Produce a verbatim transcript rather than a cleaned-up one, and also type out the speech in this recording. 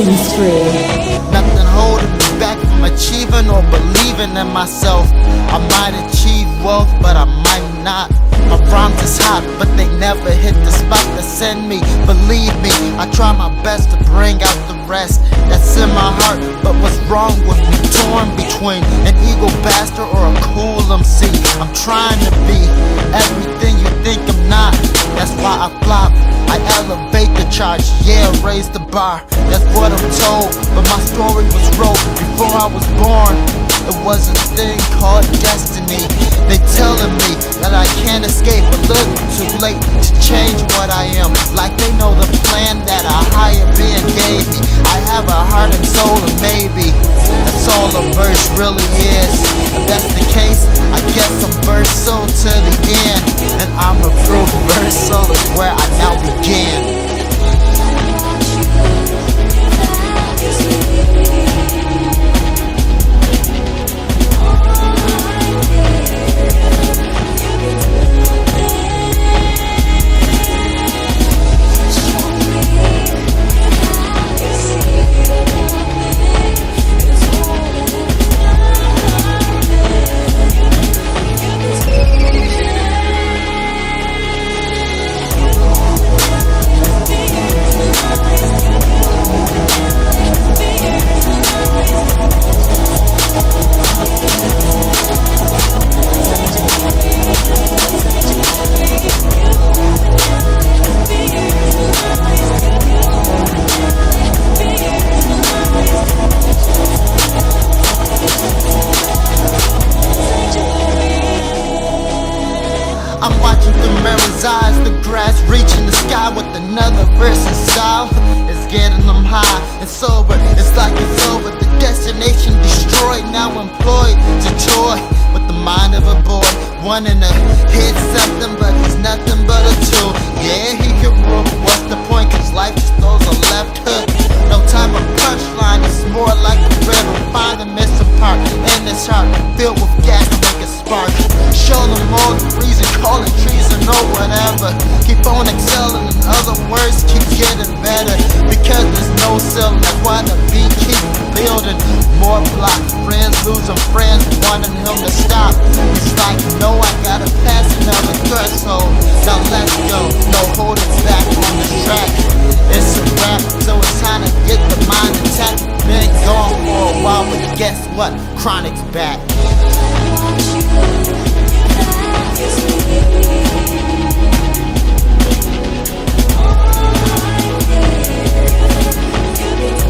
Stream. Nothing holding me back from achieving or believing in myself. I might achieve wealth, but I might not. My rhymes is hot, but they never hit the spot to send me. Believe me, I try my best to bring out the rest that's in my heart. But what's wrong with me? Torn between an ego bastard or a cool M C. I'm trying to be everything you think I'm not. That's why I flop. I elevate the charge, yeah, raise the bar. That's what I'm told, but my story was wrote before I was born. It was a thing called destiny. They telling me that I can't escape, but look, too late to change what I am. Like they know the plan that a higher being gave me. I have a heart and soul, and maybe that's all a verse really is. If that's the case, I guess I'm versatile to the end, and I'm a proof versatile is where I now begin. I'm watching through mirror's eyes, the grass reaching the sky with another verse inside. It's getting them high and sober, it's like it's over. The destination destroyed, now employed to toy with the mind of a boy, wanting to hit something, but he's nothing but a tool. Yeah, he can rule, but what's the point, cause life just throws a left hook. No type of punchline, it's more like a riddle. Find the missing part in this heart, filled with gas to make it spark. Show them all the reason, call it treason or whatever. Keep on excelling, in other words, keep getting better. Because there's no ceiling, that's why the beat keep building. More blocks, friends losing friends, wanting him to stop. It's like, no, I gotta pass another threshold. Now let's go, no holding back on the track. It's a rap, so it's time to get the mind intact. Been gone for a while, but guess what? Chronic's back. Oh, yeah.